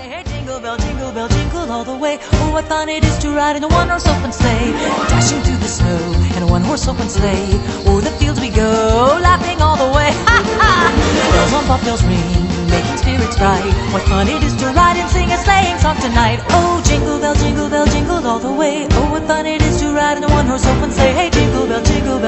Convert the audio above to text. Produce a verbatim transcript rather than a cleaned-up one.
say, hey, jingle bell, jingle bell, jingle all the way. Oh, what fun it is to ride in a one-horse open sleigh, dashing through the snow in a one-horse open sleigh. O'er the fields we go, laughing all the way. Ha ha! Bells on bobtails ring, making spirits bright. What fun it is to ride and sing a sleighing song tonight. Oh, jingle bell, jingle bell, jingle all the way. Oh, what fun it is to ride in a one-horse open sleigh. Hey, jingle bell, jingle bell.